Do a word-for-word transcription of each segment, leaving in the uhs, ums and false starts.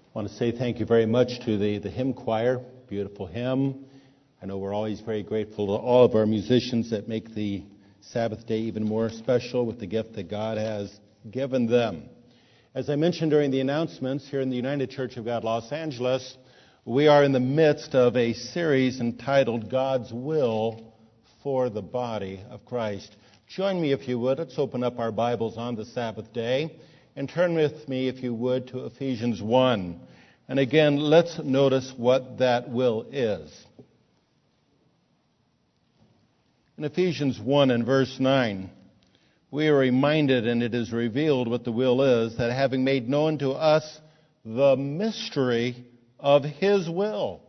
I want to say thank you very much to the, the hymn choir. Beautiful hymn. I know we're always very grateful to all of our musicians that make the Sabbath day even more special with the gift that God has given them. As I mentioned during the announcements, here in the United Church of God, Los Angeles, we are in the midst of a series entitled God's Will for the Body of Christ. Join me if you would. Let's open up our Bibles on the Sabbath day and turn with me, if you would, to Ephesians one. And again, let's notice what that will is. In Ephesians one and verse nine, we are reminded, and it is revealed what the will is, that having made known to us the mystery of His will,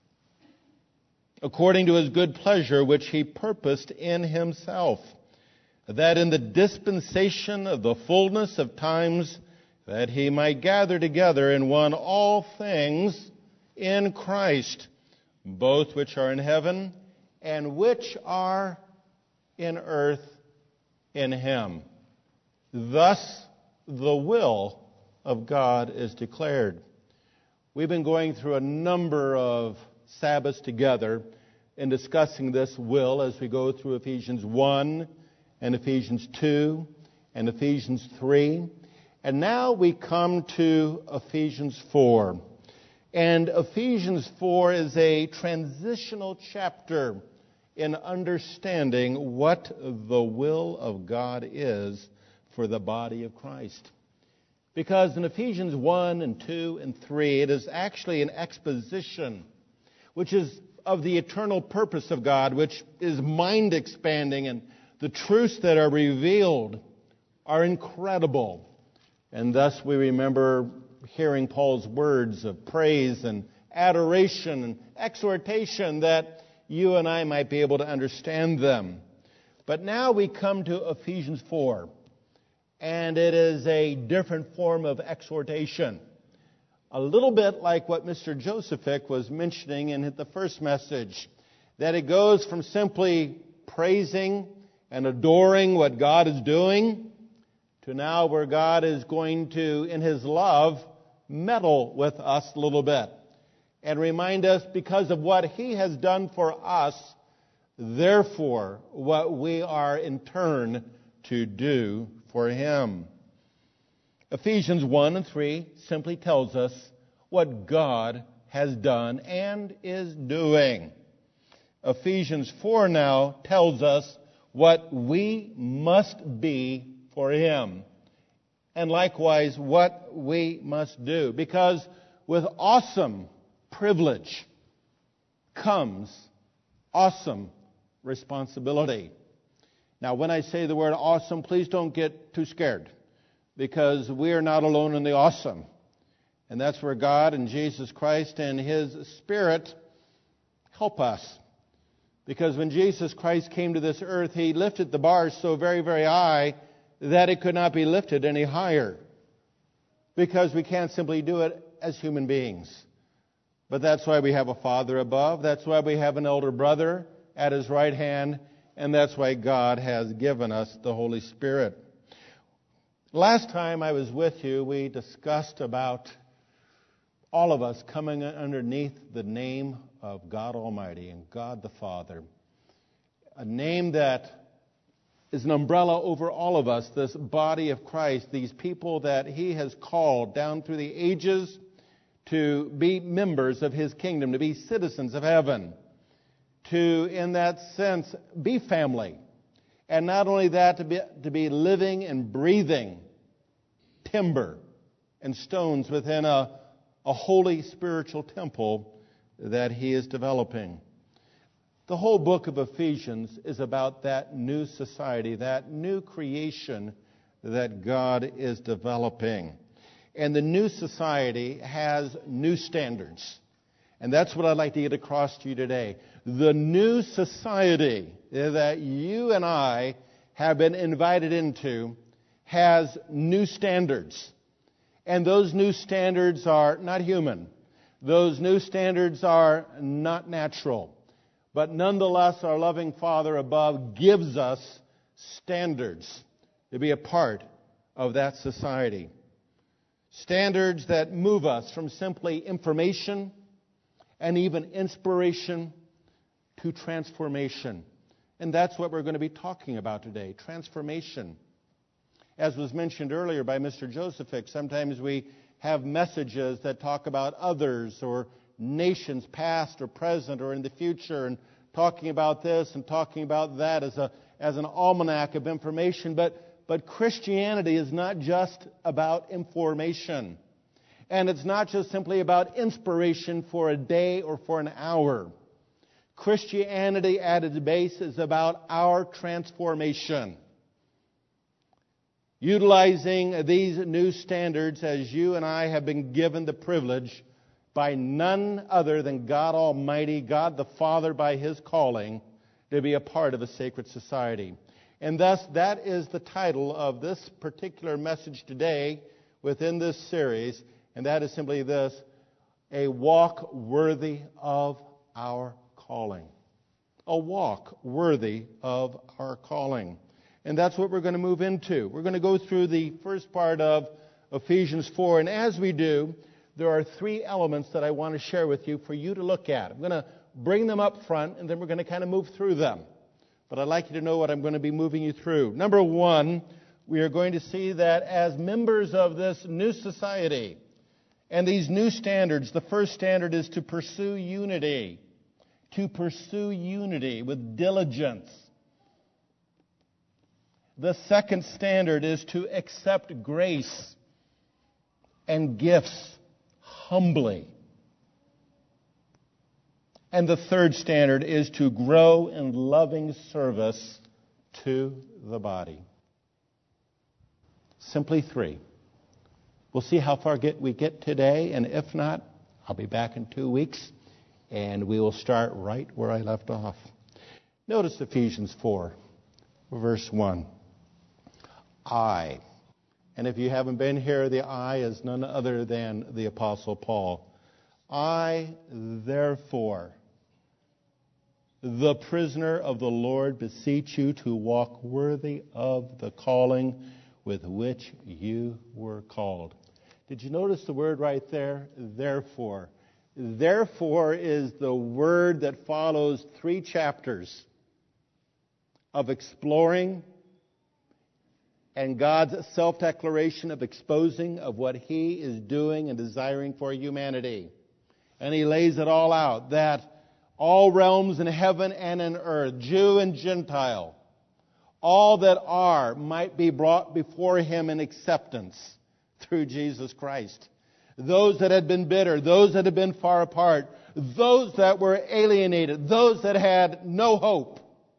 according to His good pleasure, which He purposed in Himself, that in the dispensation of the fullness of times, that He might gather together in one all things in Christ, both which are in heaven and which are in earth in Him. Thus the will of God is declared. We've been going through a number of Sabbaths together in discussing this will as we go through Ephesians one and Ephesians two and Ephesians three. And now we come to Ephesians four. And Ephesians four is a transitional chapter in understanding what the will of God is for the body of Christ. Because in Ephesians one and two and three, it is actually an exposition which is of the eternal purpose of God, which is mind-expanding, and the truths that are revealed are incredible. And thus we remember hearing Paul's words of praise and adoration and exhortation that you and I might be able to understand them. But now we come to Ephesians four, and it is a different form of exhortation. A little bit like what Mister Josephic was mentioning in the first message, that it goes from simply praising and adoring what God is doing to now where God is going to, in His love, meddle with us a little bit and remind us, because of what He has done for us, therefore what we are in turn to do for Him. Ephesians one and three simply tells us what God has done and is doing. Ephesians four now tells us what we must be for Him, and likewise what we must do. Because with awesome privilege comes awesome responsibility. Now, when I say the word awesome, please don't get too scared, because we are not alone in the awesome. And that's where God and Jesus Christ and His Spirit help us. Because when Jesus Christ came to this earth, He lifted the bar so very, very high that it could not be lifted any higher. Because we can't simply do it as human beings. But that's why we have a Father above. That's why we have an elder brother at His right hand. And that's why God has given us the Holy Spirit. Last time I was with you, we discussed about all of us coming underneath the name of God Almighty and God the Father. A name that is an umbrella over all of us, this body of Christ, these people that He has called down through the ages to be members of His kingdom, to be citizens of heaven, to, in that sense, be family. And not only that, to be, to be living and breathing timber and stones within a, a holy spiritual temple that He is developing. The whole book of Ephesians is about that new society, that new creation that God is developing. And the new society has new standards. And that's what I'd like to get across to you today. The new society that you and I have been invited into has new standards. And those new standards are not human. Those new standards are not natural. But nonetheless, our loving Father above gives us standards to be a part of that society. Standards that move us from simply information and even inspiration to transformation. And that's what we're going to be talking about today, transformation. As was mentioned earlier by Mister Josephic, sometimes we have messages that talk about others or nations past or present or in the future, and talking about this and talking about that as a as an almanac of information. But But Christianity is not just about information. And it's not just simply about inspiration for a day or for an hour. Christianity at its base is about our transformation. Utilizing these new standards as you and I have been given the privilege by none other than God Almighty, God the Father by His calling, to be a part of a sacred society. And thus, that is the title of this particular message today within this series, and that is simply this: a walk worthy of our calling. A walk worthy of our calling. And that's what we're going to move into. We're going to go through the first part of Ephesians four, and as we do, there are three elements that I want to share with you for you to look at. I'm going to bring them up front, and then we're going to kind of move through them. But I'd like you to know what I'm going to be moving you through. Number one, we are going to see that as members of this new society and these new standards, the first standard is to pursue unity. To pursue unity with diligence. The second standard is to accept grace and gifts humbly. And the third standard is to grow in loving service to the body. Simply three. We'll see how far get we get today, and if not, I'll be back in two weeks, and we will start right where I left off. Notice Ephesians four, verse one. I. And if you haven't been here, the I is none other than the Apostle Paul. I, therefore, the prisoner of the Lord, beseech you to walk worthy of the calling with which you were called. Did you notice the word right there? Therefore. Therefore is the word that follows three chapters of exploring and God's self-declaration of exposing of what He is doing and desiring for humanity. And He lays it all out, that all realms in heaven and in earth, Jew and Gentile, all that are might be brought before Him in acceptance through Jesus Christ. Those that had been bitter, those that had been far apart, those that were alienated, those that had no hope.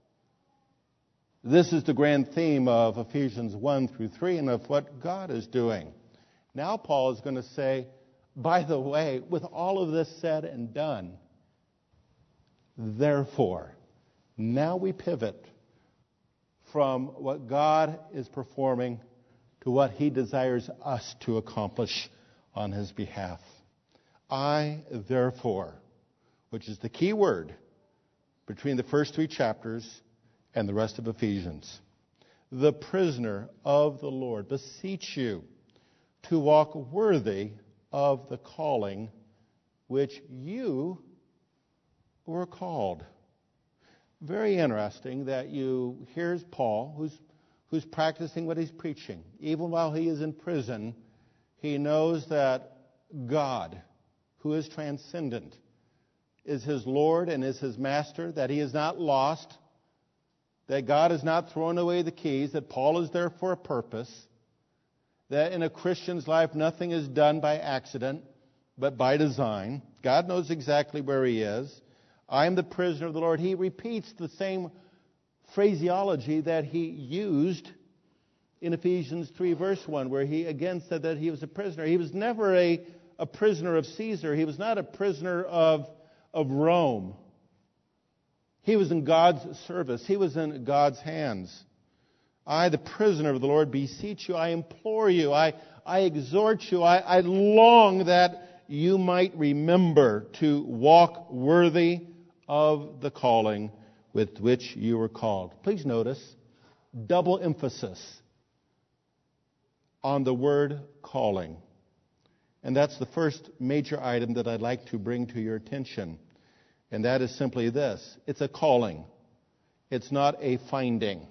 This is the grand theme of Ephesians one through three and of what God is doing. Now Paul is going to say, by the way, with all of this said and done, therefore, now we pivot from what God is performing to what He desires us to accomplish on His behalf. I, therefore, which is the key word between the first three chapters and the rest of Ephesians, the prisoner of the Lord, beseech you to walk worthy of the calling which you were called. Very interesting that you here's Paul, who's who's practicing what he's preaching. Even while he is in prison, he knows that God, who is transcendent, is his Lord and is his master, that he is not lost, that God has not thrown away the keys, that Paul is there for a purpose, that in a Christian's life nothing is done by accident, but by design. God knows exactly where he is. I am the prisoner of the Lord. He repeats the same phraseology that he used in Ephesians three, verse one, where he again said that he was a prisoner. He was never a, a prisoner of Caesar. He was not a prisoner of, of Rome. He was in God's service. He was in God's hands. I, the prisoner of the Lord, beseech you, I implore you, I, I exhort you, I, I long that you might remember to walk worthy of the calling with which you were called. Please notice, double emphasis on the word calling. And that's the first major item that I'd like to bring to your attention. And that is simply this. It's a calling. It's not a finding.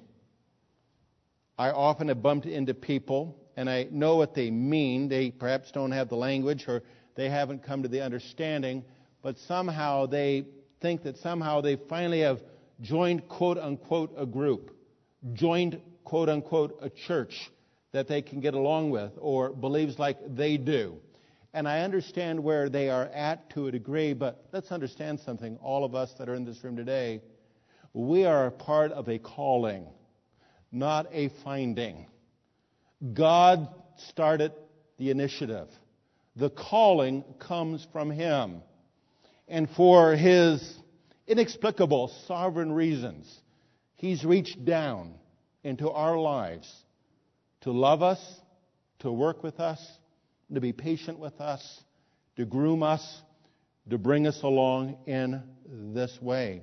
I often have bumped into people, and I know what they mean. They perhaps don't have the language, or they haven't come to the understanding, but somehow they think that somehow they finally have joined, quote unquote, a group, joined, quote unquote, a church that they can get along with, or believes like they do. And I understand where they are at to a degree, but let's understand something. All of us that are in this room today, we are a part of a calling, not a finding. God started the initiative. The calling comes from Him. And for His inexplicable sovereign reasons, He's reached down into our lives to love us, to work with us, to be patient with us, to groom us, to bring us along in this way.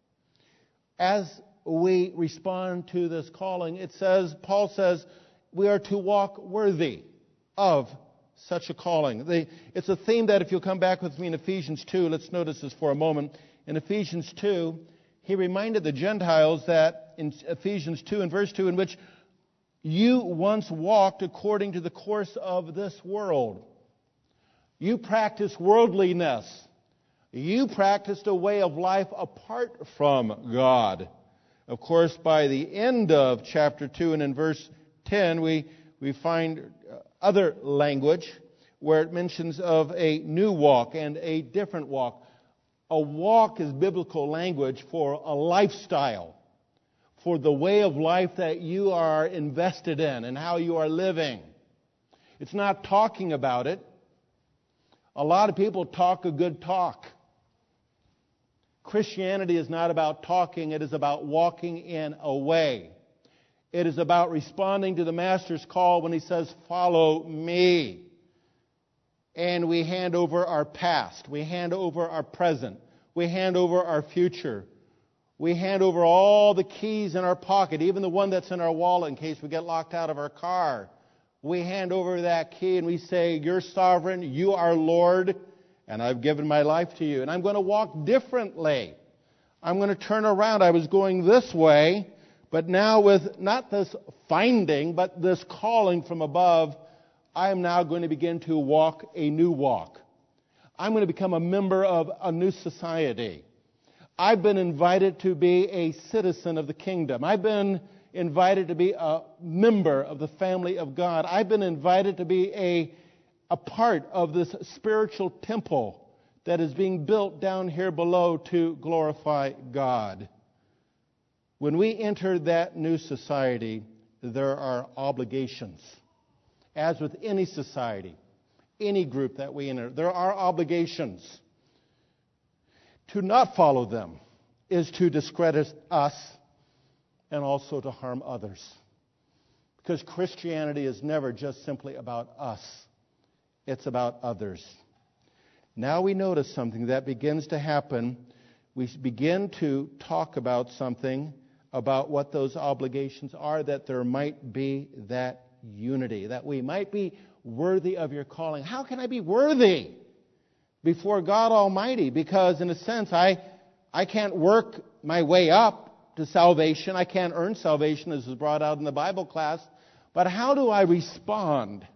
As we respond to this calling, it says, Paul says, we are to walk worthy of such a calling. The, it's a theme that if you'll come back with me in Ephesians two, let's notice this for a moment. In Ephesians two, he reminded the Gentiles that in Ephesians two and verse two, in which you once walked according to the course of this world. You practiced worldliness. You practiced a way of life apart from God. Of course, by the end of chapter two and in verse ten, we, we find other language where it mentions of a new walk and a different walk. A walk is biblical language for a lifestyle, for the way of life that you are invested in and how you are living. It's not talking about it. A lot of people talk a good talk. Christianity is not about talking, it is about walking in a way. It is about responding to the Master's call when He says, follow me. And we hand over our past, we hand over our present, we hand over our future. We hand over all the keys in our pocket, even the one that's in our wallet in case we get locked out of our car. We hand over that key and we say, you're sovereign, you are Lord, and I've given my life to you. And I'm going to walk differently. I'm going to turn around. I was going this way, but now with not this finding, but this calling from above, I am now going to begin to walk a new walk. I'm going to become a member of a new society. I've been invited to be a citizen of the kingdom. I've been invited to be a member of the family of God. I've been invited to be a, a part of this spiritual temple that is being built down here below to glorify God. When we enter that new society, there are obligations. As with any society, any group that we enter, there are obligations. To not follow them is to discredit us and also to harm others. Because Christianity is never just simply about us. It's about others. Now we notice something that begins to happen. We begin to talk about something about what those obligations are, that there might be that unity, that we might be worthy of your calling. How can I be worthy before God Almighty? Because in a sense, I, I can't work my way up to salvation. I can't earn salvation, as was brought out in the Bible class. But how do I respond?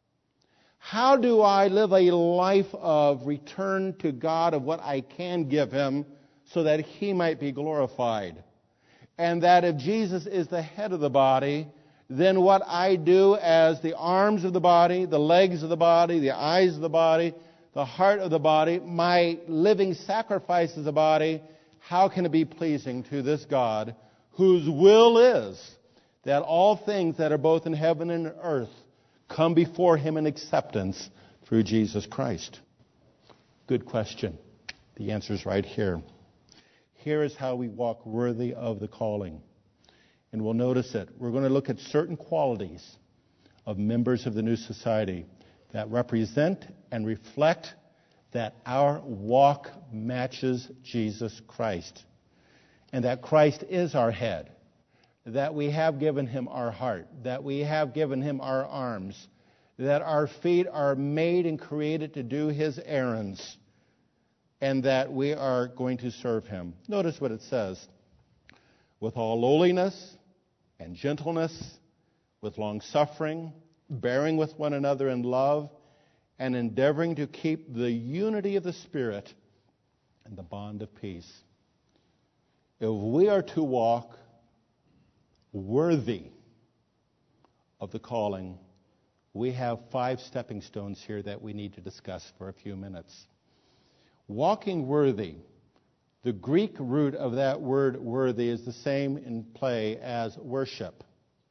How do I live a life of return to God of what I can give Him so that He might be glorified? And that if Jesus is the head of the body, then what I do as the arms of the body, the legs of the body, the eyes of the body, the heart of the body, my living sacrifice of the body, how can it be pleasing to this God whose will is that all things that are both in heaven and earth come before Him in acceptance through Jesus Christ? Good question. The answer is right here. Here is how we walk worthy of the calling. And we'll notice it. We're going to look at certain qualities of members of the new society that represent and reflect that our walk matches Jesus Christ. And that Christ is our head. That we have given Him our heart. That we have given Him our arms. that our feet are made and created to do His errands, and that we are going to serve Him. Notice what it says. With all lowliness and gentleness, with long-suffering, bearing with one another in love, and endeavoring to keep the unity of the Spirit and the bond of peace. If we are to walk worthy of the calling, we have five stepping stones here that we need to discuss for a few minutes. Walking worthy. The Greek root of that word worthy is the same in play as worship.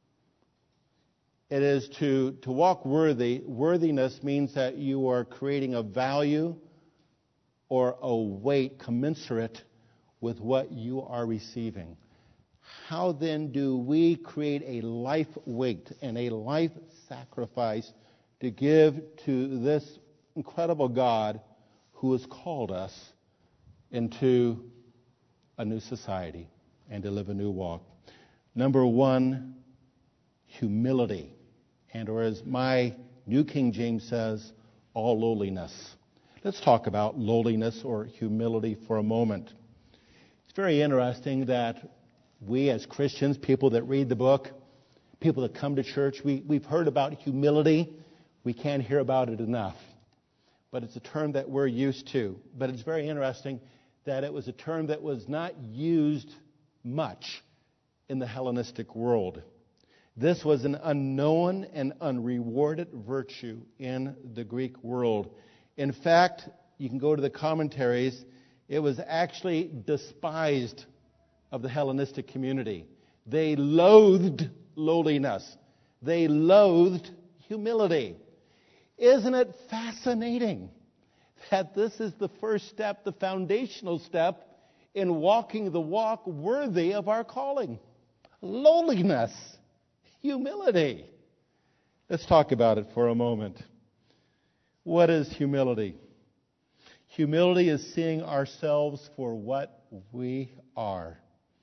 It is to, to walk worthy. Worthiness means that you are creating a value or a weight commensurate with what you are receiving. How then do we create a life weight and a life sacrifice to give to this incredible God who has called us into a new society and to live a new walk? Number one, humility. And or as my New King James says, all lowliness. Let's talk about lowliness or humility for a moment. It's very interesting that we as Christians, people that read the book, people that come to church, we, we've heard about humility. We can't hear about it enough. But it's a term that we're used to. But it's very interesting that it was a term that was not used much in the Hellenistic world. This was an unknown and unrewarded virtue in the Greek world. In fact, you can go to the commentaries, it was actually despised of the Hellenistic community. They loathed lowliness. They loathed humility. Isn't it fascinating that this is the first step, the foundational step in walking the walk worthy of our calling? Lowliness. Humility. Let's talk about it for a moment. What is humility? Humility is seeing ourselves for what we are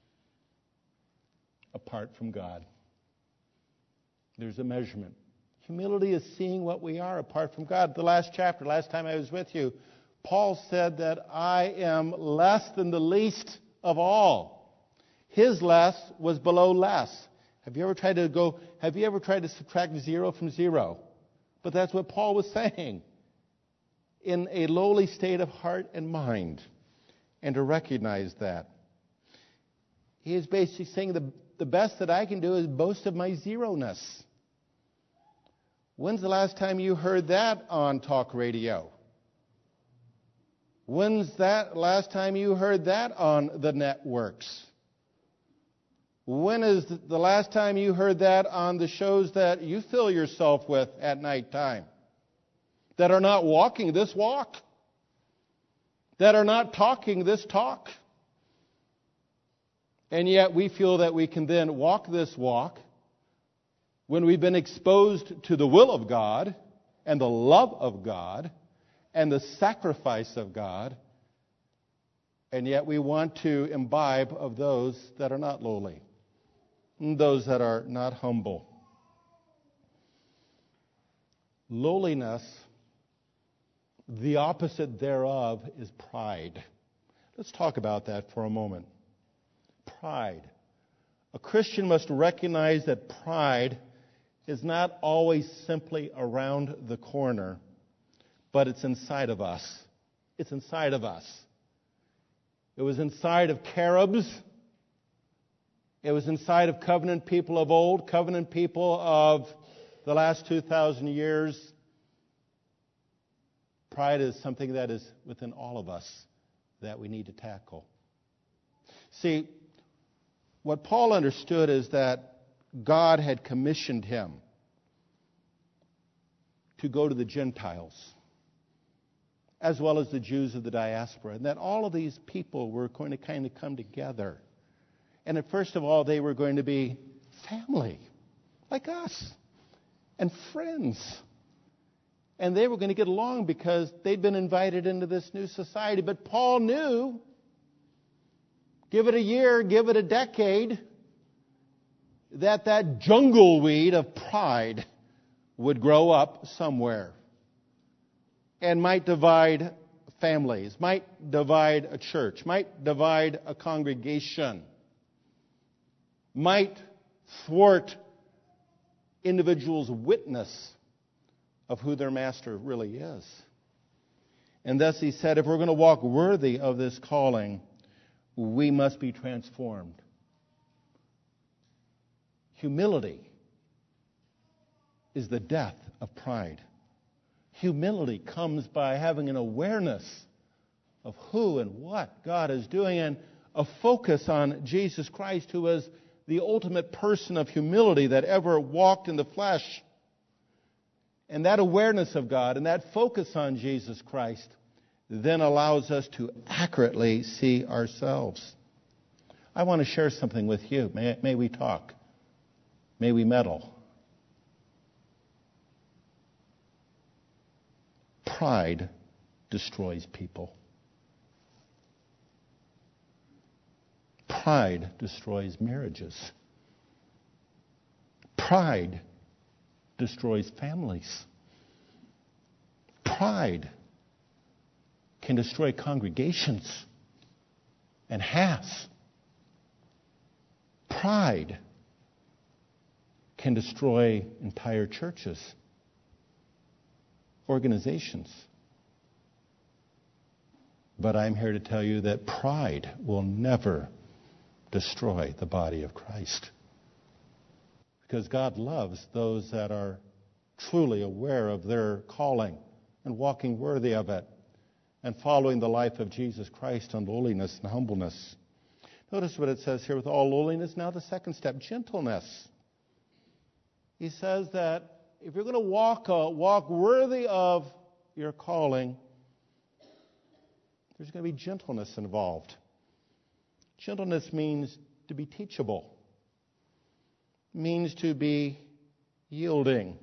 apart from God. There's a measurement. Humility is seeing what we are apart from God. The last chapter, last time I was with you, Paul said that I am less than the least of all. His less was below less. Have you ever tried to go, have you ever tried to subtract zero from zero? But that's what Paul was saying. In a lowly state of heart and mind. And to recognize that. He is basically saying the, the best that I can do is boast of my zero-ness. When's the last time you heard that on talk radio? When's that last time you heard that on the networks? When is the last time you heard that on the shows that you fill yourself with at nighttime? That are not walking this walk. That are not talking this talk. And yet we feel that we can then walk this walk when we've been exposed to the will of God and the love of God and the sacrifice of God. And yet we want to imbibe of those that are not lowly. Those that are not humble. Lowliness, the opposite thereof is pride. Let's talk about that for a moment. Pride. A Christian must recognize that pride is not always simply around the corner, but it's inside of us. It's inside of us. It was inside of cherubs. It was inside of covenant people of old, covenant people of the last two thousand years. Pride is something that is within all of us that we need to tackle. See, what Paul understood is that God had commissioned him to go to the Gentiles, as well as the Jews of the diaspora, and that all of these people were going to kind of come together. And that first of all, they were going to be family, like us, and friends. And they were going to get along because they'd been invited into this new society. But Paul knew, give it a year, give it a decade, that that jungle weed of pride would grow up somewhere and might divide families, might divide a church, might divide a congregation, might thwart individuals' witness of who their master really is. And thus he said, if we're going to walk worthy of this calling, we must be transformed. Humility is the death of pride. Humility comes by having an awareness of who and what God is doing and a focus on Jesus Christ, who is the ultimate person of humility that ever walked in the flesh. And that awareness of God and that focus on Jesus Christ then allows us to accurately see ourselves. I want to share something with you. May, may we talk? May we meddle? Pride destroys people. Pride destroys marriages. Pride destroys families. Pride can destroy congregations and has. Pride can destroy entire churches, organizations. But I'm here to tell you that pride will never destroy the body of Christ. Because God loves those that are truly aware of their calling and walking worthy of it and following the life of Jesus Christ in lowliness and humbleness. Notice what it says here with all lowliness. Now the second step, gentleness. He says that if you're going to walk a walk worthy of your calling, there's going to be gentleness involved. Gentleness means to be teachable. Means to be yielding.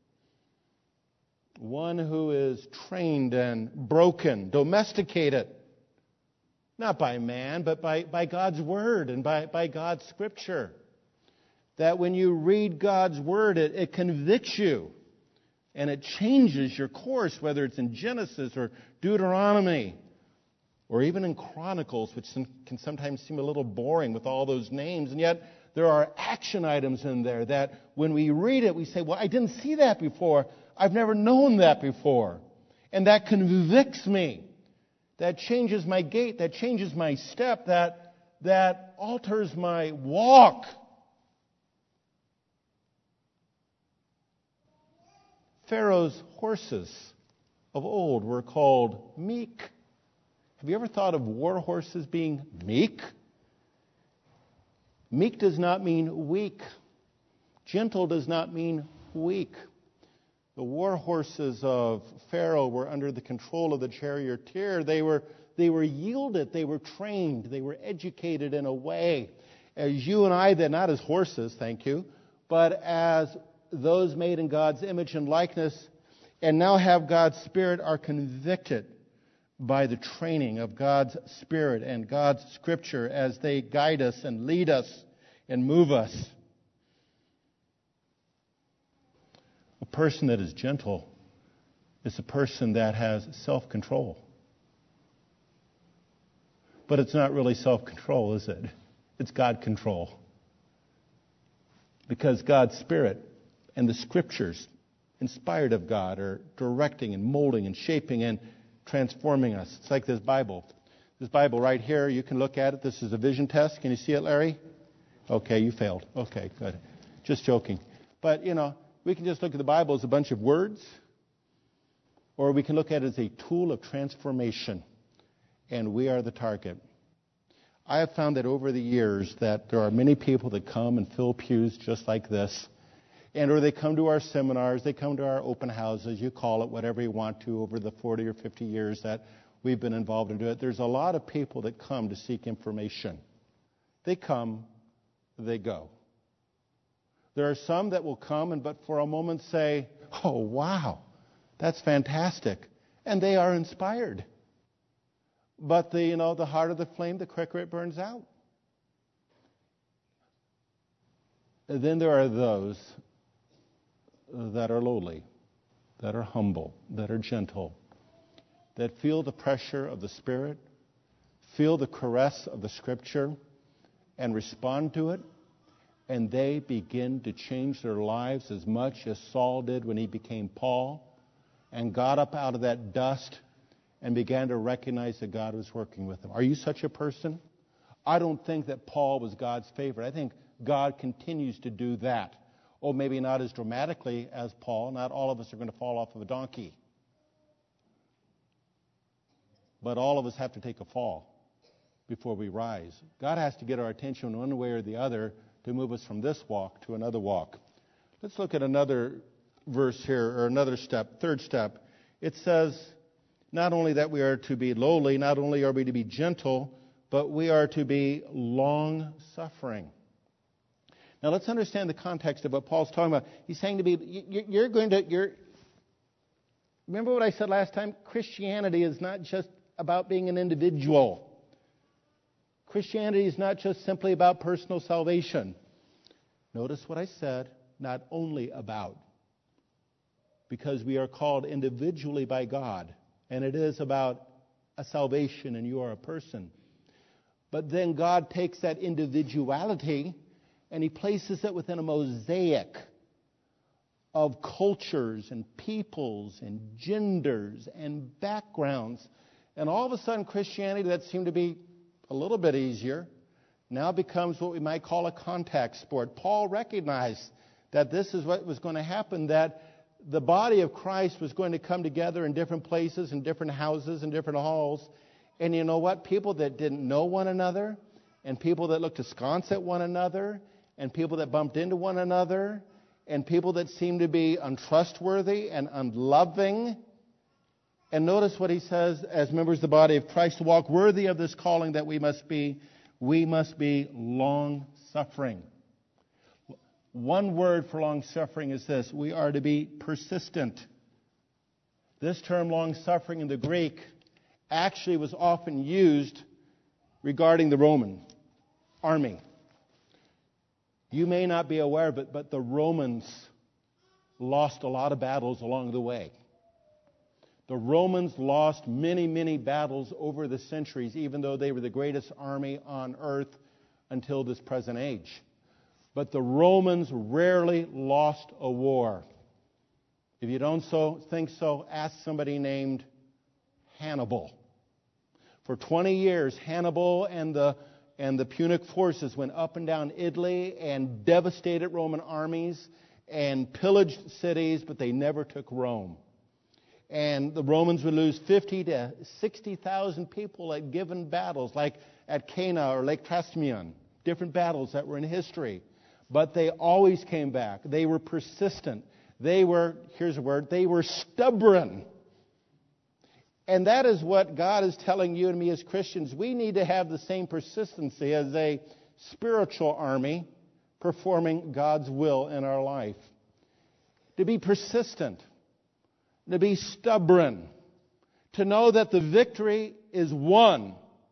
One who is trained and broken, domesticated, not by man, but by, by God's Word and by, by God's Scripture. That when you read God's Word, it, it convicts you and it changes your course, whether it's in Genesis or Deuteronomy or even in Chronicles, which can sometimes seem a little boring with all those names, and yet there are action items in there that when we read it, we say, well, I didn't see that before. I've never known that before. And that convicts me. That changes my gait. That changes my step. That, that alters my walk. Pharaoh's horses of old were called meek. Have you ever thought of war horses being meek? Meek does not mean weak. Gentle does not mean weak. The war horses of Pharaoh were under the control of the charioteer. They were, they were yielded. They were trained. They were educated in a way. As you and I, then not as horses, thank you, but as those made in God's image and likeness and now have God's Spirit are convicted by the training of God's Spirit and God's Scripture as they guide us and lead us and move us. A person that is gentle is a person that has self-control. But it's not really self-control, is it? It's God control. Because God's Spirit and the Scriptures, inspired of God, are directing and molding and shaping and transforming us. It's like this Bible. This Bible right here, you can look at it. This is a vision test. Can you see it, Larry? Okay, you failed. Okay, good. Just joking. But, you know, we can just look at the Bible as a bunch of words, or we can look at it as a tool of transformation, and we are the target. I have found that over the years that there are many people that come and fill pews just like this, and or they come to our seminars, they come to our open houses, you call it whatever you want to, over the forty or fifty years that we've been involved in it. There's a lot of people that come to seek information. They come, they go. There are some that will come and but for a moment say, oh, wow, that's fantastic. And they are inspired. But the, you know, the hotter the flame, the quicker it burns out. And then there are those that are lowly, that are humble, that are gentle, that feel the pressure of the Spirit, feel the caress of the Scripture, and respond to it, and they begin to change their lives as much as Saul did when he became Paul and got up out of that dust and began to recognize that God was working with him. Are you such a person? I don't think that Paul was God's favorite. I think God continues to do that. Oh, maybe not as dramatically as Paul. Not all of us are going to fall off of a donkey. But all of us have to take a fall before we rise. God has to get our attention one way or the other to move us from this walk to another walk. Let's look at another verse here, or another step, third step. It says not only that we are to be lowly, not only are we to be gentle, but we are to be long-suffering. Now let's understand the context of what Paul's talking about. He's saying to be, you're going to, you're, remember what I said last time? Christianity is not just about being an individual. Christianity is not just simply about personal salvation. Notice what I said, not only about. Because we are called individually by God, and it is about a salvation and you are a person. But then God takes that individuality and He places it within a mosaic of cultures and peoples and genders and backgrounds. And all of a sudden, Christianity that seemed to be a little bit easier now becomes what we might call a contact sport. Paul recognized that this is what was going to happen, that the body of Christ was going to come together in different places, in different houses, in different halls. And you know what? People that didn't know one another, and people that looked askance at one another, and people that bumped into one another, and people that seemed to be untrustworthy and unloving. And notice what he says, as members of the body of Christ, to walk worthy of this calling that we must be, we must be long-suffering. One word for long-suffering is this: we are to be persistent. This term long-suffering in the Greek actually was often used regarding the Roman army. You may not be aware of it, but the Romans lost a lot of battles along the way. The Romans lost many, many battles over the centuries, even though they were the greatest army on earth until this present age. But the Romans rarely lost a war. If you don't so think so, ask somebody named Hannibal. For twenty years, Hannibal and the and the Punic forces went up and down Italy and devastated Roman armies and pillaged cities, but they never took Rome. And the Romans would lose fifty to sixty thousand people at given battles, like at Cana or Lake Trasmion, different battles that were in history. But they always came back. They were persistent. They were, here's a word, they were stubborn. And that is what God is telling you and me as Christians. We need to have the same persistency as a spiritual army performing God's will in our life. To be persistent. To be stubborn. To know that the victory is won.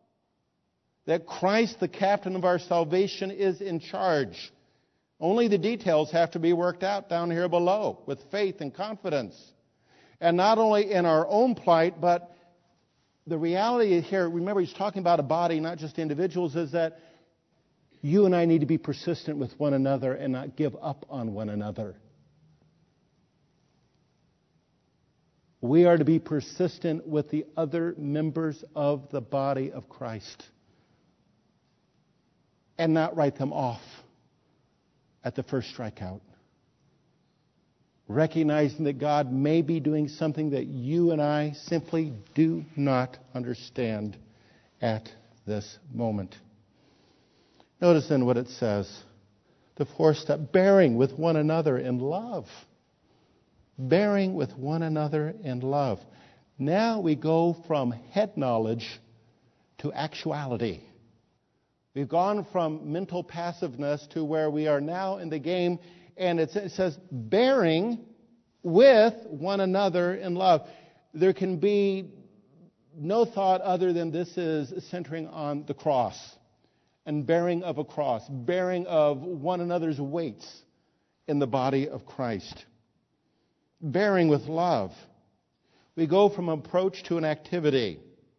That Christ, the captain of our salvation, is in charge. Only the details have to be worked out down here below with faith and confidence. And not only in our own plight, but the reality here, remember he's talking about a body, not just individuals, is that you and I need to be persistent with one another and not give up on one another. We are to be persistent with the other members of the body of Christ and not write them off at the first strikeout. Recognizing that God may be doing something that you and I simply do not understand at this moment. Notice then what it says. The fourth step, bearing with one another in love. Bearing with one another in love. Now we go from head knowledge to actuality. We've gone from mental passiveness to where we are now in the game. And it says, bearing with one another in love. There can be no thought other than this is centering on the cross and bearing of a cross, bearing of one another's weights in the body of Christ. bearing with love. We go from approach to an activity.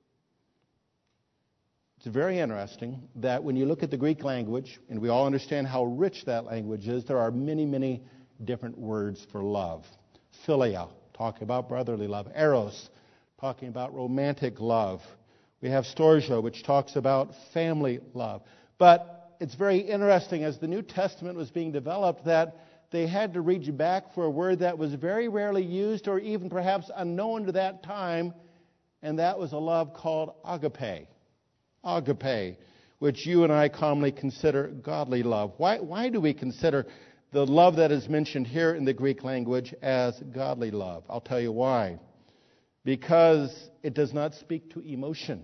It's very interesting that when you look at the Greek language, and we all understand how rich that language is, there are many, many different words for love. Philia, talking about brotherly love. Eros, talking about romantic love. We have storge, which talks about family love. But it's very interesting, as the New Testament was being developed, that they had to reach back for a word that was very rarely used or even perhaps unknown to that time, and that was a love called agape. Agape, which you and I commonly consider godly love. Why, why do we consider the love that is mentioned here in the Greek language as godly love? I'll tell you why. Because it does not speak to emotion,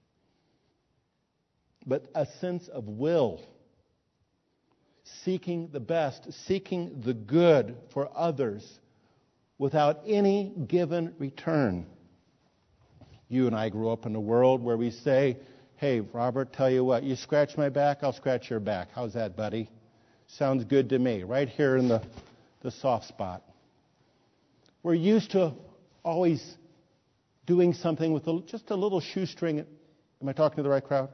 but a sense of will. Seeking the best, seeking the good for others without any given return. You and I grew up in a world where we say, hey, Robert, tell you what, you scratch my back, I'll scratch your back. How's that, buddy? Sounds good to me. Right here in the, the soft spot. We're used to always doing something with a, just a little shoestring. Am I talking to the right crowd?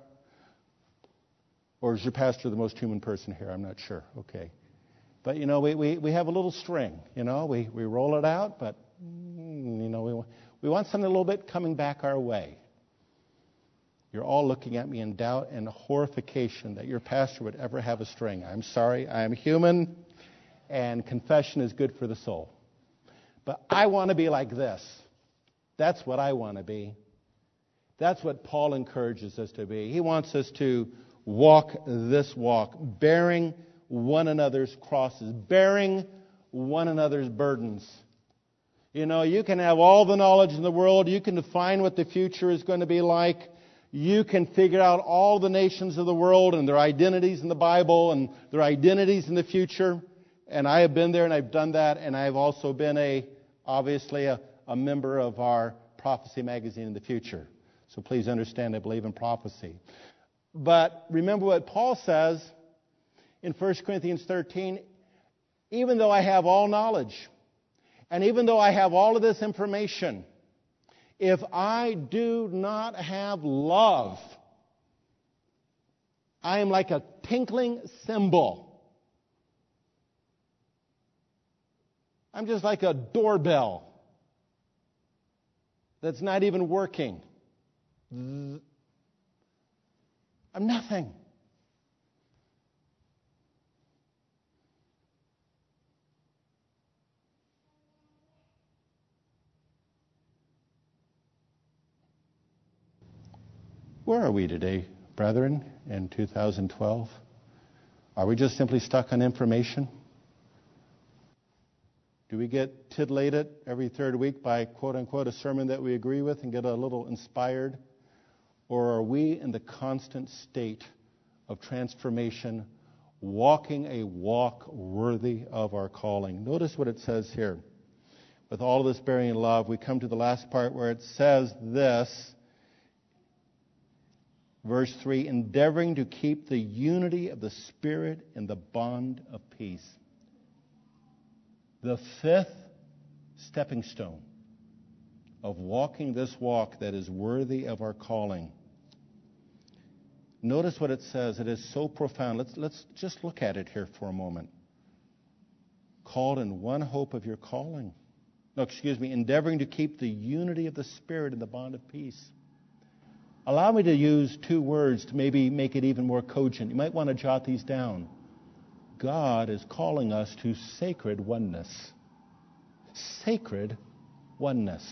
Or is your pastor the most human person here? I'm not sure. Okay. But, you know, we, we, we have a little string. You know, we, we roll it out, but, you know, we, we want something a little bit coming back our way. You're all looking at me in doubt and horrification that your pastor would ever have a string. I'm sorry. I am human, and confession is good for the soul. But I want to be like this. That's what I want to be. That's what Paul encourages us to be. He wants us to walk this walk, bearing one another's crosses, bearing one another's burdens. You know, you can have all the knowledge in the world. You can define what the future is going to be like. You can figure out all the nations of the world and their identities in the Bible and their identities in the future. And I have been there and I've done that. And I've also been a, obviously, a, a member of our prophecy magazine in the future. So please understand, I believe in prophecy. But remember what Paul says in First Corinthians thirteen, even though I have all knowledge, and even though I have all of this information, if I do not have love, I am like a tinkling cymbal. I'm just like a doorbell that's not even working. I'm nothing. Where are we today, brethren, in two thousand twelve? Are we just simply stuck on information? Do we get titillated every third week by, quote-unquote, a sermon that we agree with and get a little inspired? Or are we in the constant state of transformation, walking a walk worthy of our calling? Notice what it says here. With all of this bearing in love, we come to the last part where it says this, verse three, endeavoring to keep the unity of the Spirit in the bond of peace. The fifth stepping stone of walking this walk that is worthy of our calling. Notice what it says. It is so profound. Let's, let's just look at it here for a moment. Called in one hope of your calling. No, excuse me. Endeavoring to keep the unity of the Spirit in the bond of peace. Allow me to use two words to maybe make it even more cogent. You might want to jot these down. God is calling us to sacred oneness. Sacred oneness.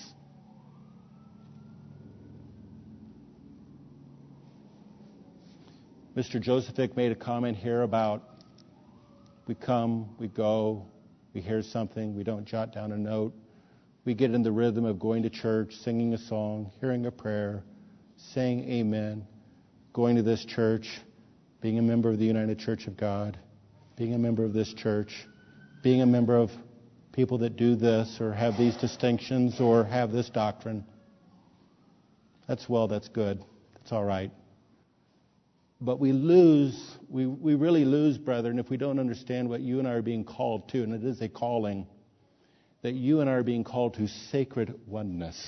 Mister Josephic made a comment here about we come, we go, we hear something, we don't jot down a note. We get in the rhythm of going to church, singing a song, hearing a prayer, saying amen, going to this church, being a member of the United Church of God, being a member of this church, being a member of people that do this or have these distinctions or have this doctrine. That's well, that's good. That's all right. But we lose, we, we really lose, brethren, if we don't understand what you and I are being called to, and it is a calling. that you and I are being called to sacred oneness.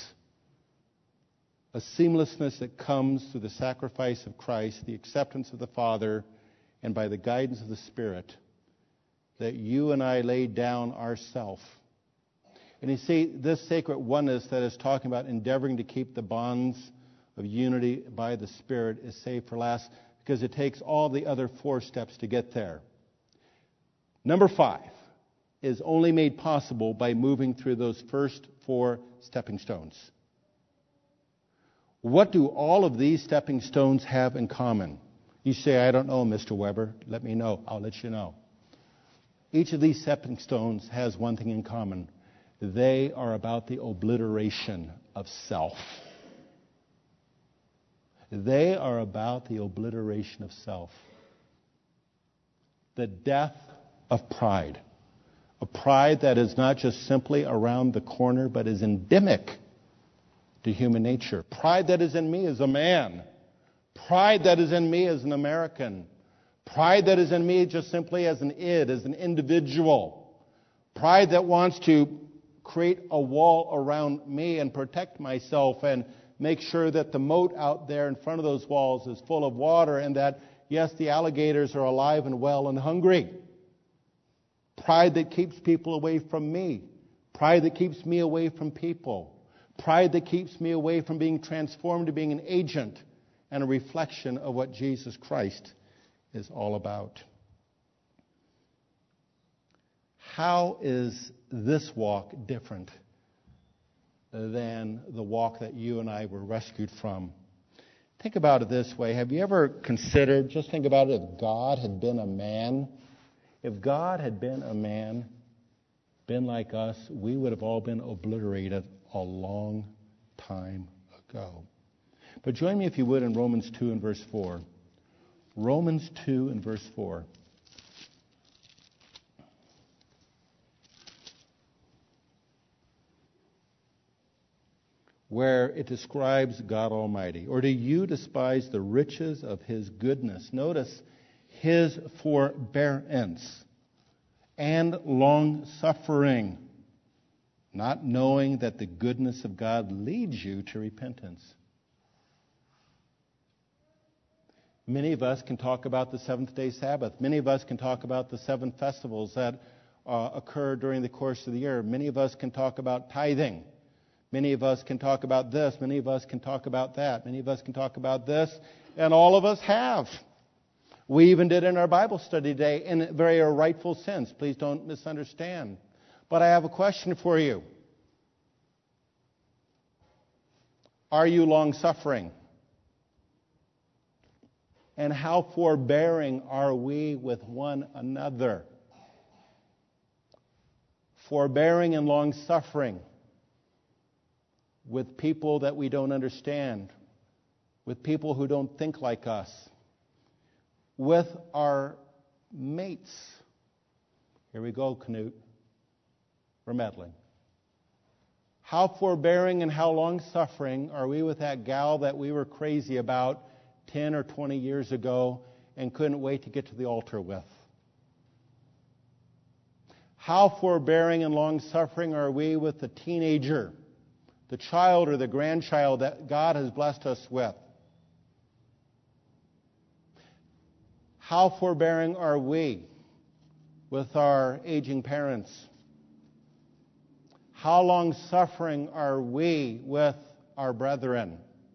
A seamlessness that comes through the sacrifice of Christ, the acceptance of the Father, and by the guidance of the Spirit, that you and I lay down ourself. And you see, this sacred oneness that is talking about endeavoring to keep the bonds of unity by the Spirit is saved for last, because it takes all the other four steps to get there. Number five is only made possible by moving through those first four stepping stones. What do all of these stepping stones have in common? You say, I don't know, Mister Weber. Let me know. I'll let you know. Each of these stepping stones has one thing in common. They are about the obliteration of self. They are about the obliteration of self. The death of pride. A pride that is not just simply around the corner, but is endemic to human nature. Pride that is in me as a man. Pride that is in me as an American. Pride that is in me just simply as an id, as an individual. Pride that wants to create a wall around me and protect myself and make sure that the moat out there in front of those walls is full of water and that, yes, the alligators are alive and well and hungry. Pride that keeps people away from me. Pride that keeps me away from people. Pride that keeps me away from being transformed to being an agent and a reflection of what Jesus Christ is all about. How is this walk different than the walk that you and I were rescued from? Think about it this way. Have you ever considered, just think about it, if God had been a man, if God had been a man, been like us, we would have all been obliterated a long time ago. But join me, if you would, in Romans two and verse four. Romans two and verse four. Where it describes God Almighty. Or do you despise the riches of His goodness? Notice His forbearance and long-suffering, not knowing that the goodness of God leads you to repentance. Many of us can talk about the seventh-day Sabbath. Many of us can talk about the seven festivals that uh, occur during the course of the year. Many of us can talk about tithing. Many of us can talk about this. Many of us can talk about that. Many of us can talk about this. And all of us have. We even did in our Bible study today in a very rightful sense. Please don't misunderstand. But I have a question for you. Are you long-suffering? And how forbearing are we with one another? Forbearing and long-suffering with people that we don't understand, with people who don't think like us, with our mates. Here we go, Knut. We're meddling. How forbearing and how long-suffering are we with that gal that we were crazy about ten or twenty years ago and couldn't wait to get to the altar with? How forbearing and long-suffering are we with the teenager, the child or the grandchild that God has blessed us with? How forbearing are we with our aging parents? How long-suffering are we with our brethren?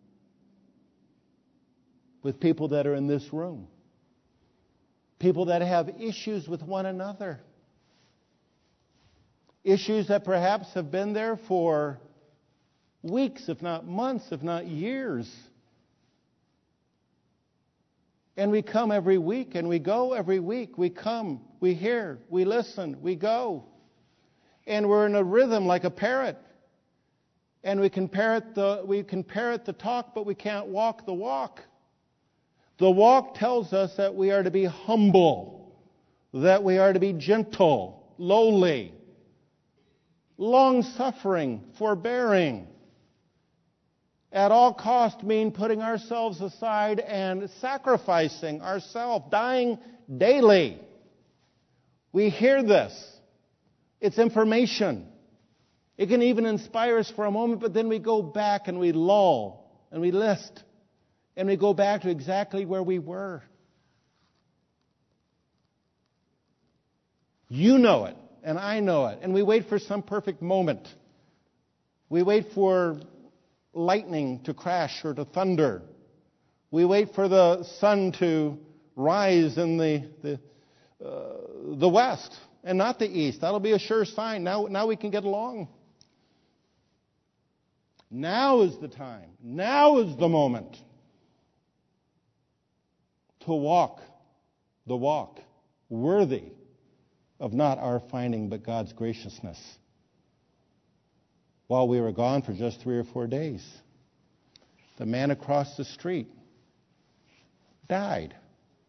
With people that are in this room? People that have issues with one another? Issues that perhaps have been there for weeks, if not months, if not years. And we come every week, and we go every week. We come, we hear, we listen, we go. And we're in a rhythm like a parrot. And we can parrot the, we can parrot the talk, but we can't walk the walk. The walk tells us that we are to be humble, that we are to be gentle, lowly, long-suffering, forbearing. At all cost mean putting ourselves aside and sacrificing ourselves, dying daily. We hear this. It's information. It can even inspire us for a moment, but then we go back and we lull and we list and we go back to exactly where we were. You know it, and I know it, and we wait for some perfect moment. We wait for lightning to crash or to thunder. We wait for the sun to rise in the the, uh, the west and not the east. That'll be a sure sign. Now, now we can get along. Now is the time. Now is the moment to walk the walk worthy of not our finding but God's graciousness. While we were gone for just three or four days, the man across the street died.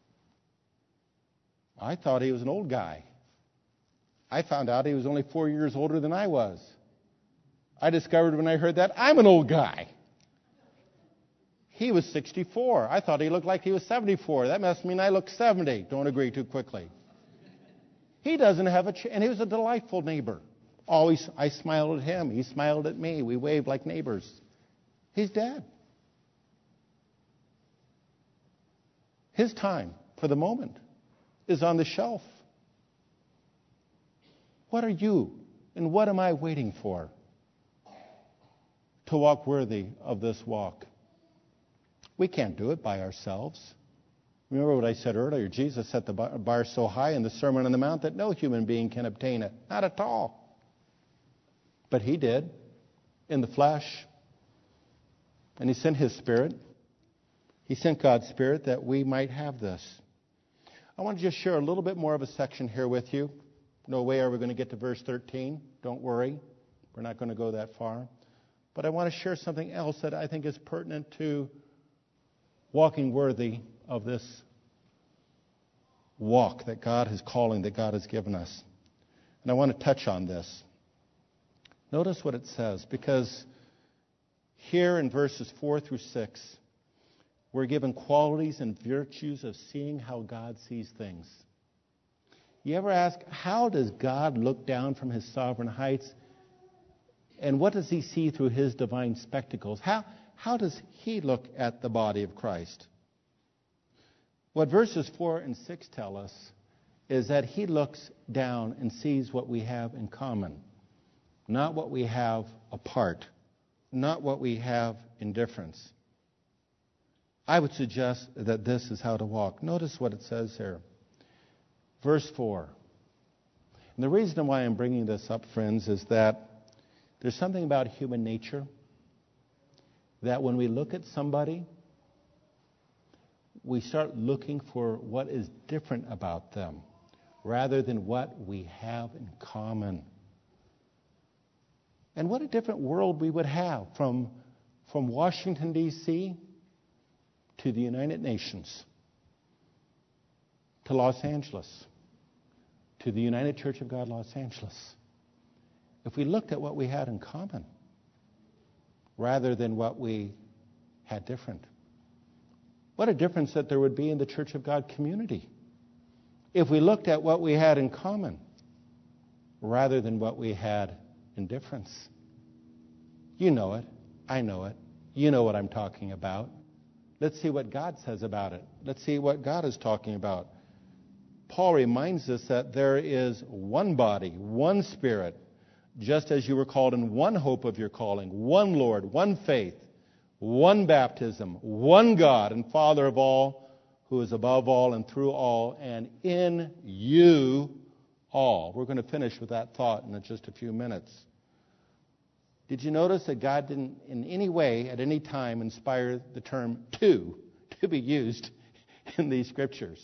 I thought he was an old guy. I found out he was only four years older than I was. I discovered when I heard that I'm an old guy. He was sixty-four. I thought he looked like he was seventy-four. That must mean I look seventy. Don't agree too quickly. He doesn't have a ch- and he was a delightful neighbor. Always, I smiled at him. He smiled at me. We waved like neighbors. He's dead. His time, for the moment, is on the shelf. What are you and what am I waiting for to walk worthy of this walk? We can't do it by ourselves. Remember what I said earlier. Jesus set the bar so high in the Sermon on the Mount that no human being can obtain it. Not at all. But he did, in the flesh. And he sent his Spirit. He sent God's Spirit that we might have this. I want to just share a little bit more of a section here with you. No way are we going to get to verse thirteen. Don't worry. We're not going to go that far. But I want to share something else that I think is pertinent to walking worthy of this walk that God is calling, that God has given us. And I want to touch on this. Notice what it says, because here in verses four through six, we're given qualities and virtues of seeing how God sees things. You ever ask, how does God look down from his sovereign heights? And what does he see through his divine spectacles? How, how does he look at the body of Christ? What verses four and six tell us is that he looks down and sees what we have in common, not what we have apart, not what we have in difference. I would suggest that this is how to walk. Notice what it says here. Verse four. And the reason why I'm bringing this up, friends, is that there's something about human nature that when we look at somebody, we start looking for what is different about them rather than what we have in common. And what a different world we would have from, from Washington, D C to the United Nations, to Los Angeles, to the United Church of God, Los Angeles. If we looked at what we had in common rather than what we had different. What a difference that there would be in the Church of God community if we looked at what we had in common rather than what we had in difference. You know it. I know it. You know what I'm talking about. Let's see what God says about it. Let's see what God is talking about. Paul reminds us that there is one body, one Spirit, just as you were called in one hope of your calling, one Lord, one faith, one baptism, one God and Father of all, who is above all and through all, and in you all. We're going to finish with that thought in just a few minutes. Did you notice that God didn't in any way, at any time, inspire the term two to be used in these scriptures?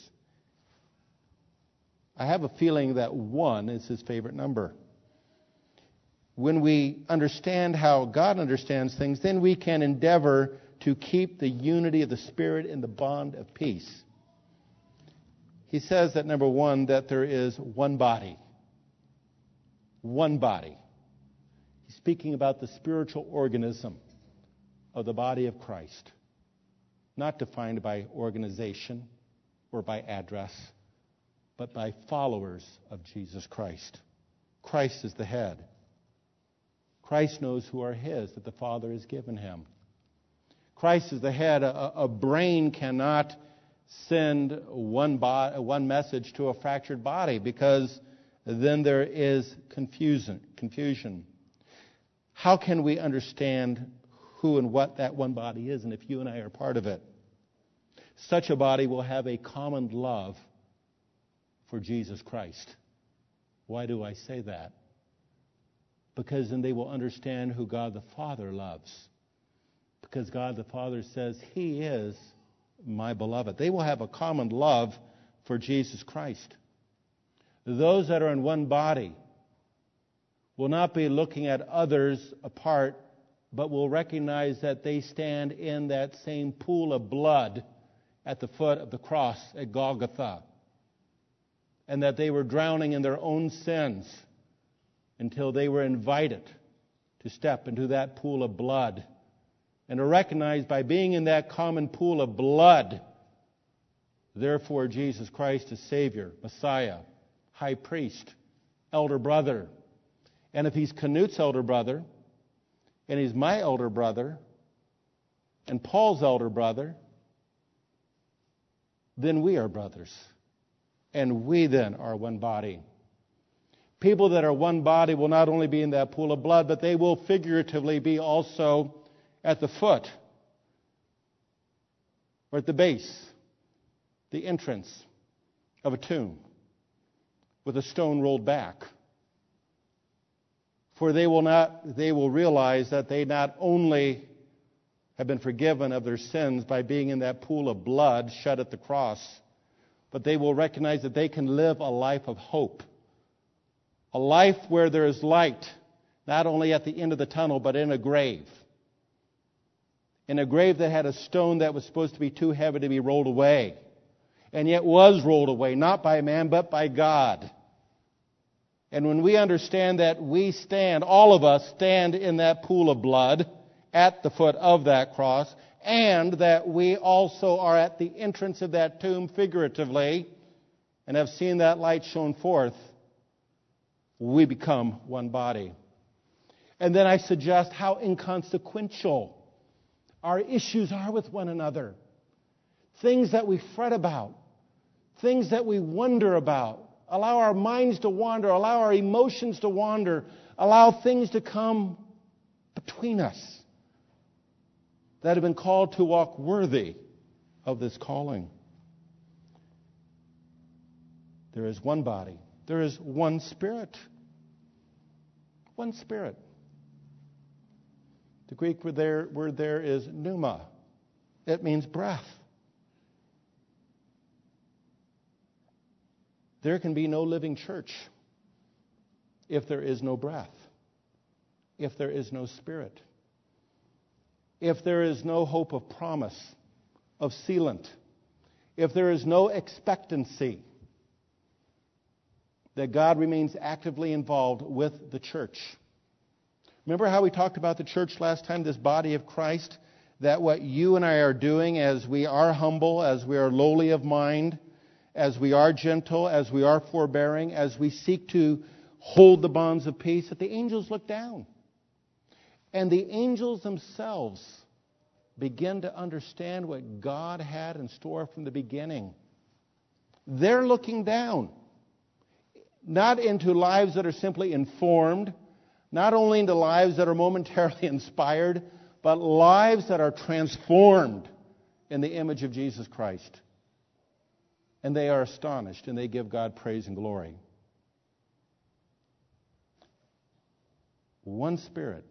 I have a feeling that one is his favorite number. When we understand how God understands things, then we can endeavor to keep the unity of the Spirit in the bond of peace. He says that, number one, that there is one body. One body. He's speaking about the spiritual organism of the body of Christ, not defined by organization or by address, but by followers of Jesus Christ. Christ is the head. Christ knows who are his, that the Father has given him. Christ is the head. A, a brain cannot send one, bo- one message to a fractured body, because then there is confusion. confusion. How can we understand who and what that one body is, and if you and I are part of it? Such a body will have a common love for Jesus Christ. Why do I say that? Because then they will understand who God the Father loves. Because God the Father says, He is my beloved. They will have a common love for Jesus Christ. Those that are in one body will not be looking at others apart, but will recognize that they stand in that same pool of blood at the foot of the cross at Golgotha, and that they were drowning in their own sins until they were invited to step into that pool of blood, and to recognize by being in that common pool of blood, therefore Jesus Christ is Savior, Messiah, High Priest, Elder Brother. And if He's Knut's elder brother, and He's my elder brother, and Paul's elder brother, then we are brothers. And we then are one body. People that are one body will not only be in that pool of blood, but they will figuratively be also at the foot, or at the base, the entrance of a tomb, with a stone rolled back. For they will not, they will realize that they not only have been forgiven of their sins by being in that pool of blood shed at the cross, but they will recognize that they can live a life of hope. A life where there is light, not only at the end of the tunnel, but in a grave. In a grave that had a stone that was supposed to be too heavy to be rolled away, and yet was rolled away, not by man, but by God. And when we understand that we stand, all of us stand in that pool of blood at the foot of that cross, and that we also are at the entrance of that tomb figuratively, and have seen that light shone forth, we become one body. And then I suggest how inconsequential our issues are with one another. Things that we fret about, things that we wonder about, allow our minds to wander, allow our emotions to wander, allow things to come between us that have been called to walk worthy of this calling. There is one body. There is one Spirit. One Spirit. The Greek word there, word there is pneuma. It means breath. There can be no living church if there is no breath, if there is no Spirit, if there is no hope of promise, of sealant, if there is no expectancy that God remains actively involved with the church. Remember how we talked about the church last time, this body of Christ, that what you and I are doing as we are humble, as we are lowly of mind, as we are gentle, as we are forbearing, as we seek to hold the bonds of peace, that the angels look down. And the angels themselves begin to understand what God had in store from the beginning. They're looking down, not into lives that are simply informed, not only into lives that are momentarily inspired, but lives that are transformed in the image of Jesus Christ. And they are astonished, and they give God praise and glory. One Spirit.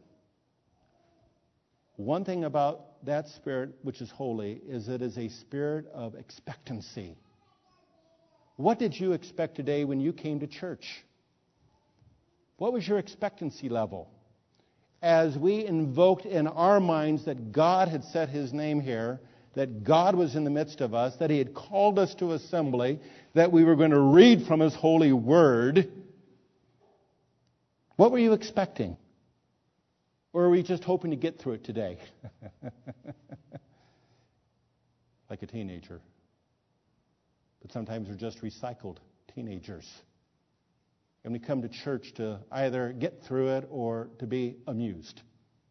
One thing about that Spirit, which is holy, is it is a spirit of expectancy. What did you expect today when you came to church? What was your expectancy level? As we invoked in our minds that God had set His name here, that God was in the midst of us, that He had called us to assembly, that we were going to read from His holy word, what were you expecting? Or were we just hoping to get through it today? Like a teenager. But sometimes we're just recycled teenagers. And we come to church to either get through it or to be amused.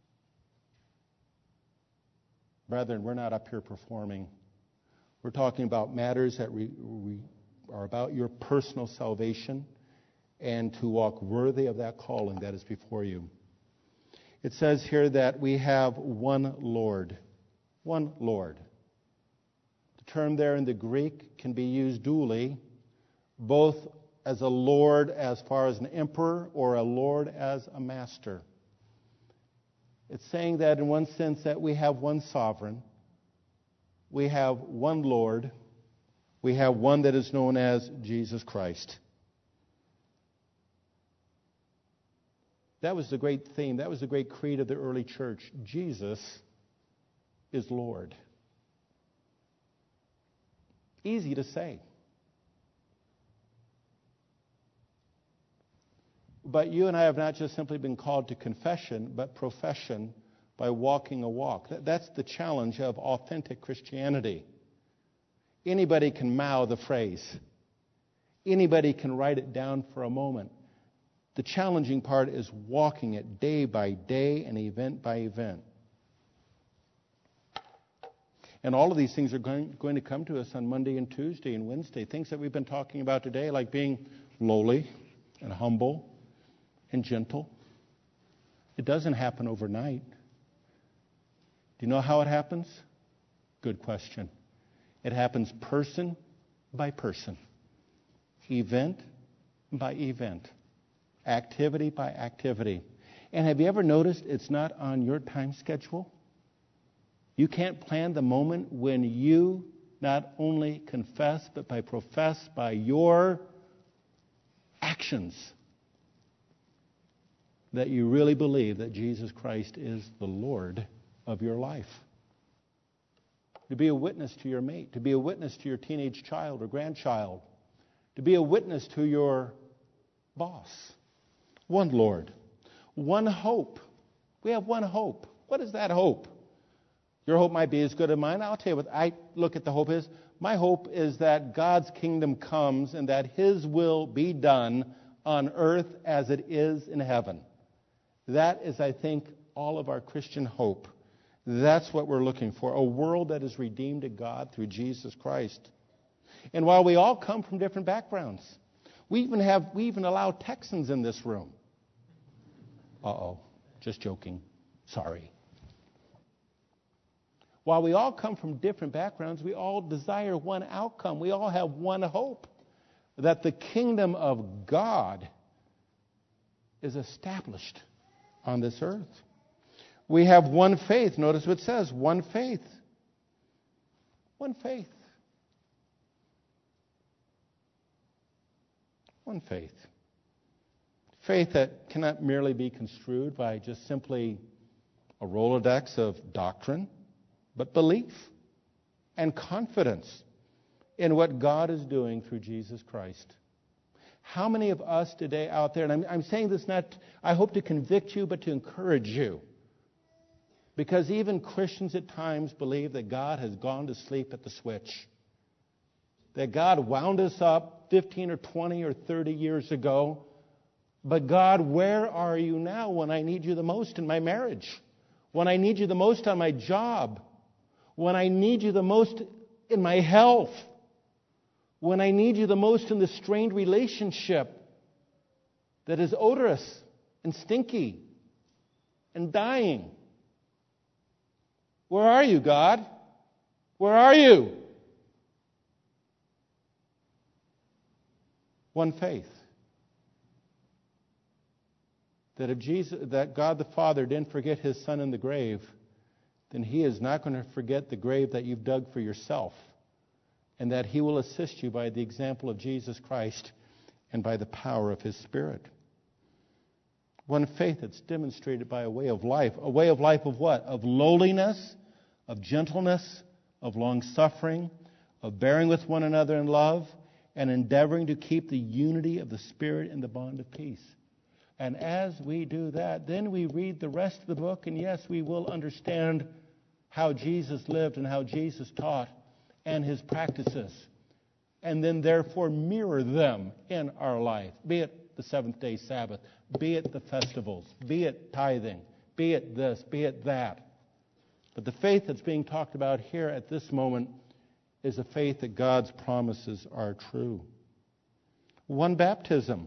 Brethren, we're not up here performing. We're talking about matters that we, we are about your personal salvation and to walk worthy of that calling that is before you. It says here that we have one Lord. One Lord. The term there in the Greek can be used dually, both as a Lord as far as an emperor or a Lord as a master. It's saying that in one sense that we have one sovereign, we have one Lord, we have one that is known as Jesus Christ. That was the great theme, that was the great creed of the early church. Jesus is Lord. Easy to say. But you and I have not just simply been called to confession, but profession by walking a walk. That's the challenge of authentic Christianity. Anybody can mouth the phrase. Anybody can write it down for a moment. The challenging part is walking it day by day and event by event. And all of these things are going, going to come to us on Monday and Tuesday and Wednesday. Things that we've been talking about today, like being lowly and humble and gentle. It doesn't happen overnight. Do you know how it happens? Good question. It happens person by person, event by event, activity by activity. And have you ever noticed it's not on your time schedule? You can't plan the moment when you not only confess, but by profess by your actions that you really believe that Jesus Christ is the Lord of your life. To be a witness to your mate, to be a witness to your teenage child or grandchild, to be a witness to your boss. One Lord, one hope. We have one hope. What is that hope? Your hope might be as good as mine. I'll tell you what I look at the hope is. My hope is that God's kingdom comes and that His will be done on earth as it is in heaven. That is, I think, all of our Christian hope. That's what we're looking for, a world that is redeemed to God through Jesus Christ. And while we all come from different backgrounds, we even have we even allow Texans in this room. Uh-oh, just joking. Sorry. While we all come from different backgrounds, we all desire one outcome. We all have one hope, that the kingdom of God is established on this earth. We have one faith. Notice what it says, one faith. One faith. One faith. Faith that cannot merely be construed by just simply a Rolodex of doctrine, but belief and confidence in what God is doing through Jesus Christ. How many of us today out there, and I'm, I'm saying this not, I hope to convict you, but to encourage you. Because even Christians at times believe that God has gone to sleep at the switch. That God wound us up fifteen or twenty or thirty years ago. But God, where are you now when I need you the most in my marriage? When I need you the most on my job? When I need you the most in my health? When I need you the most in the strained relationship that is odorous and stinky and dying? Where are you, God? Where are you? One faith. That if Jesus, that God the Father didn't forget His Son in the grave, then He is not going to forget the grave that you've dug for yourself. And that He will assist you by the example of Jesus Christ and by the power of His Spirit. One faith that's demonstrated by a way of life. A way of life of what? Of lowliness, of gentleness, of long-suffering, of bearing with one another in love, and endeavoring to keep the unity of the Spirit in the bond of peace. And as we do that, then we read the rest of the book, and yes, we will understand how Jesus lived and how Jesus taught and His practices. And then therefore mirror them in our life, be it it the seventh-day Sabbath, be it the festivals, be it tithing, be it this, be it that. But the faith that's being talked about here at this moment is a faith that God's promises are true. One baptism,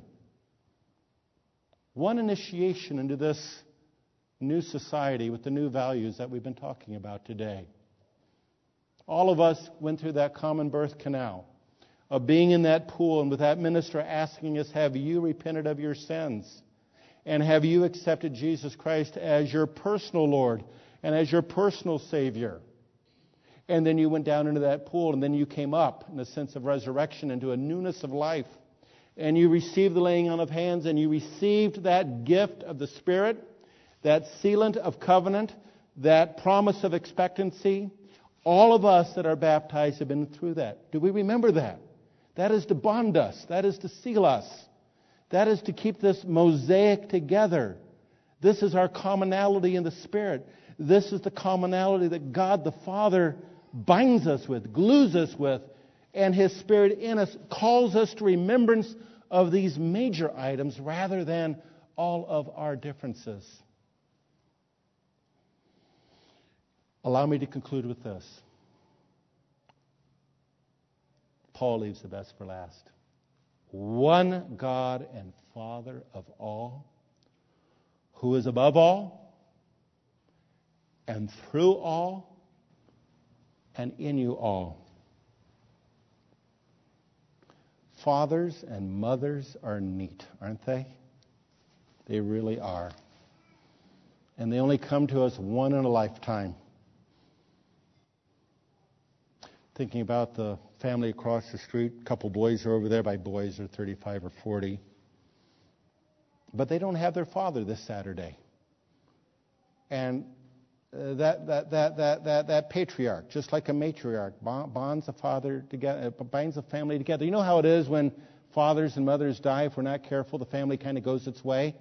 one initiation into this new society with the new values that we've been talking about today. All of us went through that common birth canal of being in that pool and with that minister asking us, have you repented of your sins? And have you accepted Jesus Christ as your personal Lord and as your personal Savior? And then you went down into that pool, and then you came up in a sense of resurrection into a newness of life. And you received the laying on of hands, and you received that gift of the Spirit, that sealant of covenant, that promise of expectancy. All of us that are baptized have been through that. Do we remember that? That is to bond us. That is to seal us. That is to keep this mosaic together. This is our commonality in the Spirit. This is the commonality that God the Father binds us with, glues us with, and His Spirit in us calls us to remembrance of these major items rather than all of our differences. Allow me to conclude with this. Paul leaves the best for last. One God and Father of all, who is above all, and through all, and in you all. Fathers and mothers are neat, aren't they? They really are. And they only come to us one in a lifetime. Thinking about the family across the street, a couple boys are over there. By boys, they're thirty-five or forty. But they don't have their father this Saturday. And uh, that, that, that, that, that, that patriarch, just like a matriarch, bonds a father together, binds a family together. You know how it is when fathers and mothers die? If we're not careful, the family kind of goes its way.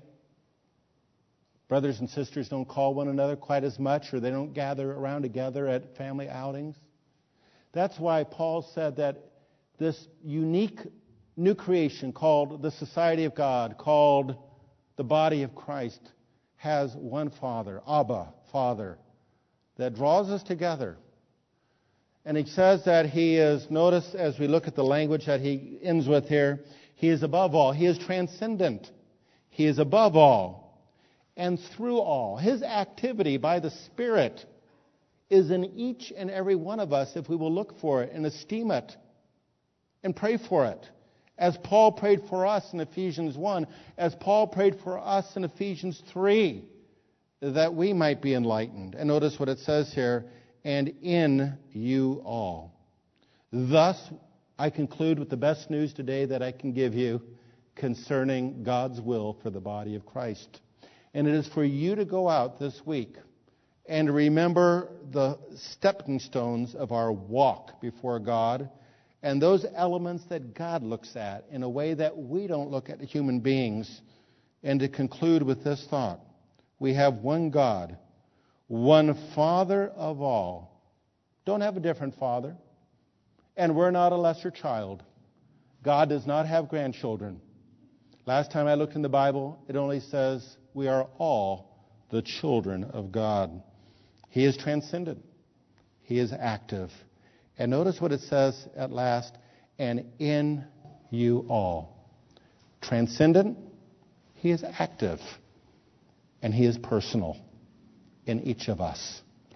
Brothers and sisters don't call one another quite as much, or they don't gather around together at family outings. That's why Paul said that this unique new creation called the society of God, called the body of Christ, has one Father, Abba, Father, that draws us together. And he says that he is, notice as we look at the language that he ends with here, he is above all. He is transcendent. He is above all and through all. His activity by the Spirit is in each and every one of us if we will look for it and esteem it and pray for it. As Paul prayed for us in Ephesians one, as Paul prayed for us in Ephesians three, that we might be enlightened. And notice what it says here, and in you all. Thus, I conclude with the best news today that I can give you concerning God's will for the body of Christ. And it is for you to go out this week and remember the stepping stones of our walk before God and those elements that God looks at in a way that we don't look at human beings. And to conclude with this thought, we have one God, one Father of all. Don't have a different father. And we're not a lesser child. God does not have grandchildren. Last time I looked in the Bible, it only says we are all the children of God. He is transcendent. He is active. And notice what it says at last, and in you all. Transcendent, He is active. And He is personal in each of us.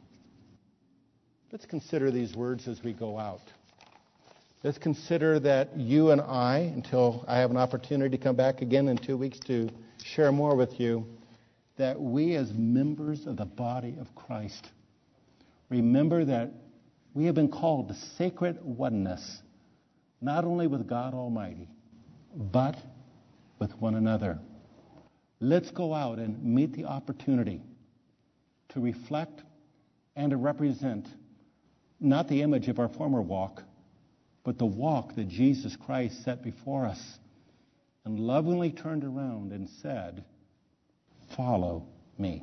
Let's consider these words as we go out. Let's consider that you and I, until I have an opportunity to come back again in two weeks to share more with you, that we as members of the body of Christ remember that we have been called to sacred oneness, not only with God Almighty, but with one another. Let's go out and meet the opportunity to reflect and to represent not the image of our former walk, but the walk that Jesus Christ set before us and lovingly turned around and said, "Follow me."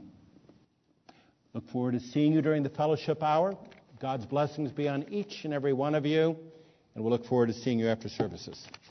Look forward to seeing you during the fellowship hour. God's blessings be on each and every one of you, and we'll look forward to seeing you after services.